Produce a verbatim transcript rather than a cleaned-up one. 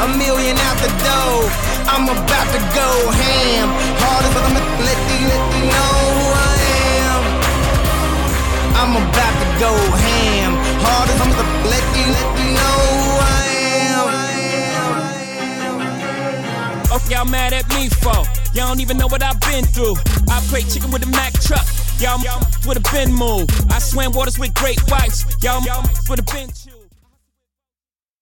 a million out the door. I'm about to go ham. Hard as I'm gonna let you, let you know who I am. I'm about to go ham. Hard as I'm gonna let you, let you know who I am. Oh, y'all mad at me for? Y'all don't even know what I've been through. I played chicken with a Mack truck. Y'all would have been moved. I swam waters with great whites. Y'all would have been.